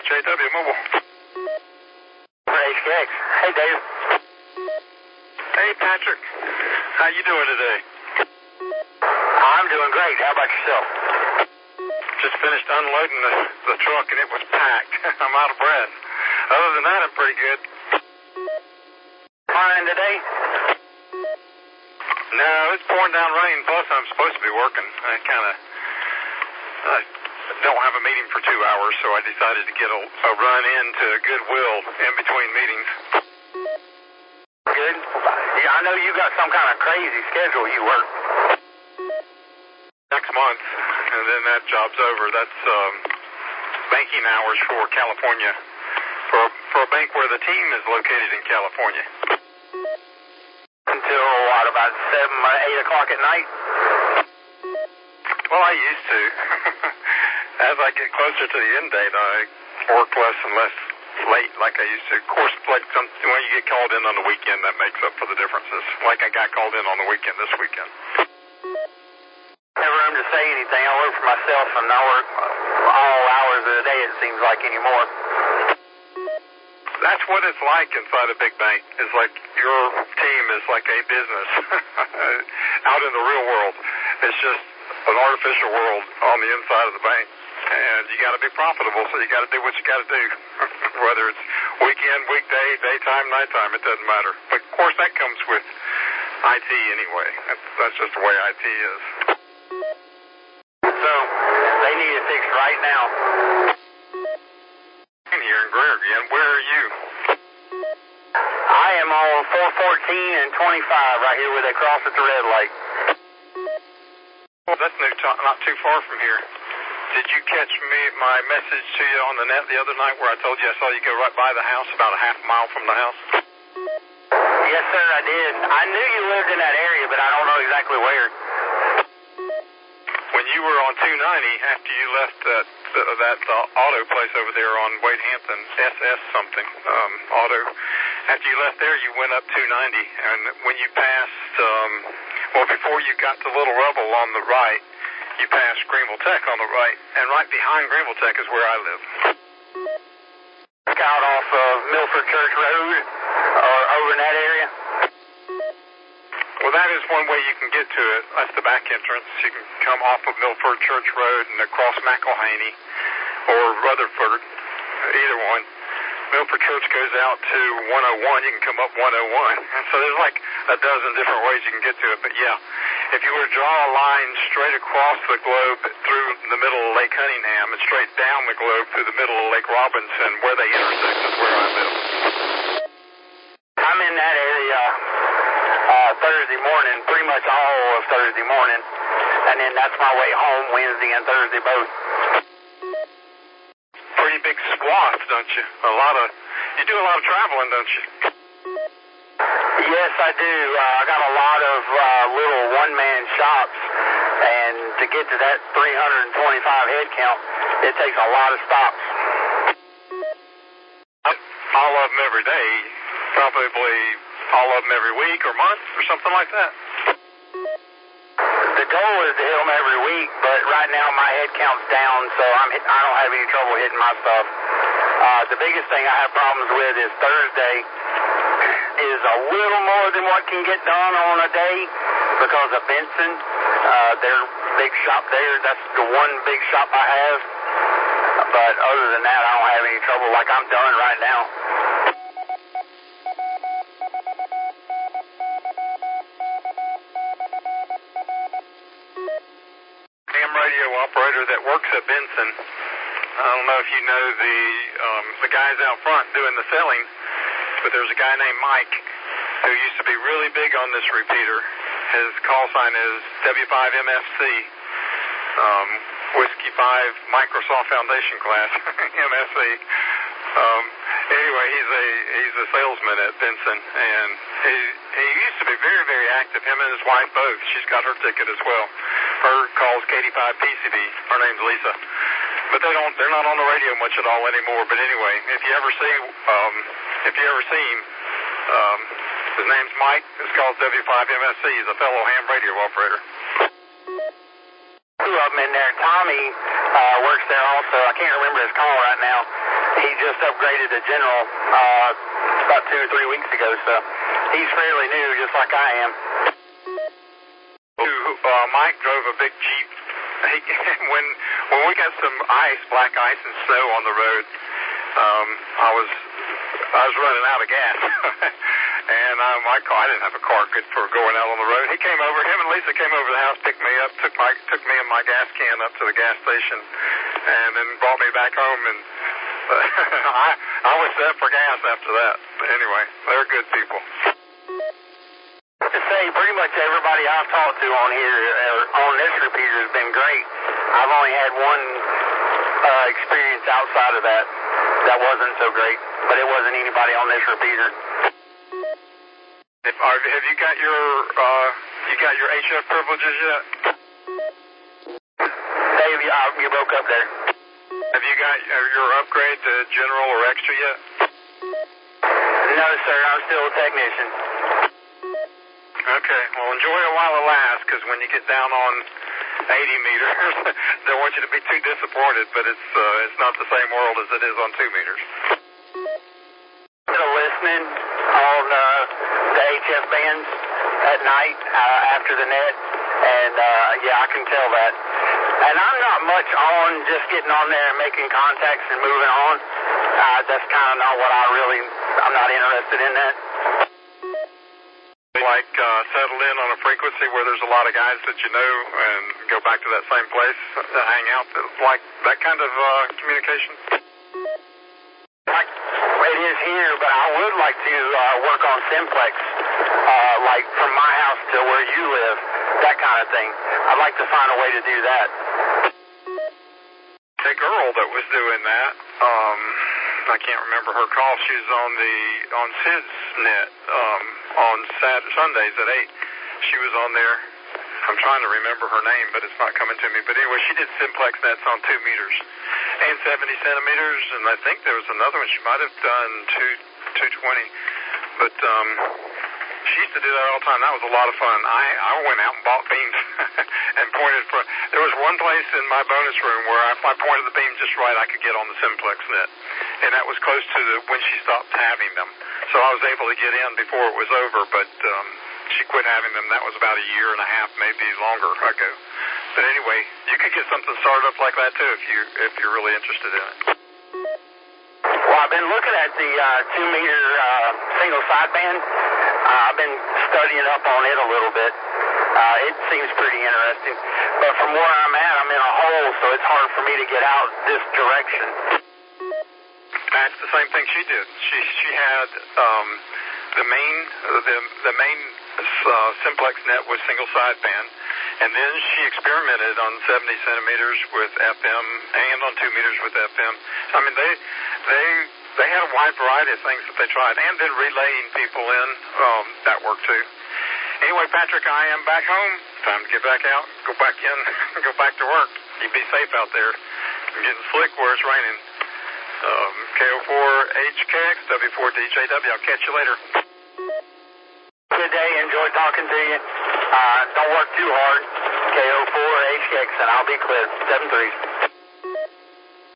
JW Mobile. HKX. Hey, Dave. Hey, Patrick. How you doing today? I'm doing great. How about yourself? Just finished unloading the truck, and it was packed. I'm out of breath. Other than that, I'm pretty good. Fine today? No, it's pouring down rain, plus I'm supposed to be working. I don't have a meeting for 2 hours, so I decided to get a run into Goodwill in between meetings. Good. Yeah, I know you got some kind of crazy schedule you work. Next month, and then that job's over. That's banking hours for California, for a bank where the team is located in California. Until, what, about 7 or 8 o'clock at night? Well, I used to. As I get closer to the end date, I work less and less late like I used to. Of course, like when you get called in on the weekend, that makes up for the differences. Like I got called in on the weekend this weekend. Never room to say anything. I work for myself, and I work all hours of the day, it seems like, anymore. That's what it's like inside a big bank. It's like your team is like a business out in the real world. It's just an artificial world on the inside of the bank. And you got to be profitable, so you got to do what you got to do. Whether it's weekend, weekday, daytime, nighttime, it doesn't matter. But of course, that comes with IT anyway. That's just the way IT is. So, they need it fixed right now. In here in Greer again. Where are you? I am on 414 and 25 right here where they cross at the red light. Well, that's not too far from here. Did you catch my message to you on the net the other night where I told you I saw you go right by the house, about a half mile from the house? Yes, sir, I did. I knew you lived in that area, but I don't know exactly where. When you were on 290, after you left that auto place over there on Wade Hampton, SS something, auto, after you left there, you went up 290, and when you passed, before you got to Little Rebel on the right, you passed Greenville Tech on the right, and right behind Greenville Tech is where I live. Out off of Milford Church Road, or over in that area? Well, that is one way you can get to it. That's the back entrance. You can come off of Milford Church Road and across McElhaney or Rutherford, either one. Milford Church goes out to 101. You can come up 101. And so there's like a dozen different ways you can get to it. But yeah, if you were to draw a line straight across the globe through the middle of Lake Cunningham and straight down the globe through the middle of Lake Robinson, where they intersect is where I live. I'm in that area Thursday morning, pretty much all of Thursday morning. And then that's my way home Wednesday and Thursday both. Pretty big swath, don't you? You do a lot of traveling, don't you? Yes, I do. I got a lot of little one-man shops, and to get to that 325 head count, it takes a lot of stops. All of them every day, probably all of them every week or month or something like that. The goal is to hit them every week, but right now my head count's down, so I don't have any trouble hitting my stuff. The biggest thing I have problems with is Thursday is a little more than what can get done on a day because of Benson, their big shop there. That's the one big shop I have. But other than that, I don't have any trouble like I'm done right now. Ham radio operator that works at Benson. I don't know if you know the guys out front doing the selling, but there's a guy named Mike who used to be really big on this repeater. His call sign is W5MFC, Whiskey 5 Microsoft Foundation Class, MFC. Anyway, he's a salesman at Benson, and he used to be very, very active. Him and his wife both. She's got her ticket as well. Her call's KD5PCB. Her name's Lisa. But they're not on the radio much at all anymore. But anyway, if you ever see him, his name's Mike. It's called W5MSC. He's a fellow ham radio operator. two of them in there. Tommy works there also. I can't remember his call right now. He just upgraded to general about 2 or 3 weeks ago, so he's fairly new, just like I am. Mike drove a big Jeep. When we got some black ice and snow on the road, I was running out of gas. And my car, I didn't have a car good for going out on the road. Him and Lisa came over to the house, picked me up, took me and my gas can up to the gas station, and then brought me back home. And I was set for gas after that. But anyway, they're good people. To say, pretty much everybody I've talked to on here, on this repeater, has been great. I've only had one experience outside of that wasn't so great, but it wasn't anybody on this repeater. Have you got your HF privileges yet? Dave, you broke up there. Have you got your upgrade to general or extra yet? No, sir. I'm still a technician. Okay. Well, enjoy it while it lasts, because when you get down on 80 meters, don't want you to be too disappointed, but it's not the same world as it is on 2 meters. Listening on the HF bands at night after the net, and yeah, I can tell that. And I'm not much on just getting on there and making contacts and moving on. That's kind of not what I'm not interested in that. Like settle in on a frequency where there's a lot of guys that you know and go back to that same place, hang out, like that kind of communication? It is here, but I would like to work on simplex, like from my house to where you live, that kind of thing. I'd like to find a way to do that. The girl that was doing that, I can't remember her call. She was on Sid's net on Sundays at 8. She was on there. I'm trying to remember her name, but it's not coming to me. But anyway, she did simplex nets on 2 meters and 70 centimeters, and I think there was another one. She might have done 220. But she used to do that all the time. That was a lot of fun. I went out and bought beams and pointed for. There was one place in my bonus room where if I pointed the beam just right, I could get on the simplex net, and that was close to when she stopped having them. So I was able to get in before it was over, but she quit having them. That was about a year and a half, maybe longer ago. But anyway, you could get something started up like that too if you're really interested in it. Well, I've been looking at the 2 meter single sideband. I've been studying up on it a little bit. It seems pretty interesting. But from where I'm at, I'm in a hole, so it's hard for me to get out this direction. That's the same thing she did. She had the main simplex net was single sideband, and then she experimented on 70 centimeters with FM and on 2 meters with FM. I mean, they had a wide variety of things that they tried, and then relaying people in, that worked too. Anyway, Patrick, I am back home. Time to get back out, go back in, go back to work. You be safe out there. I'm getting slick where it's raining. KO4HKX, W4DJW. I'll catch you later. Good day. Enjoy talking to you. Don't work too hard. KO4HKX, and I'll be clear. 7-3.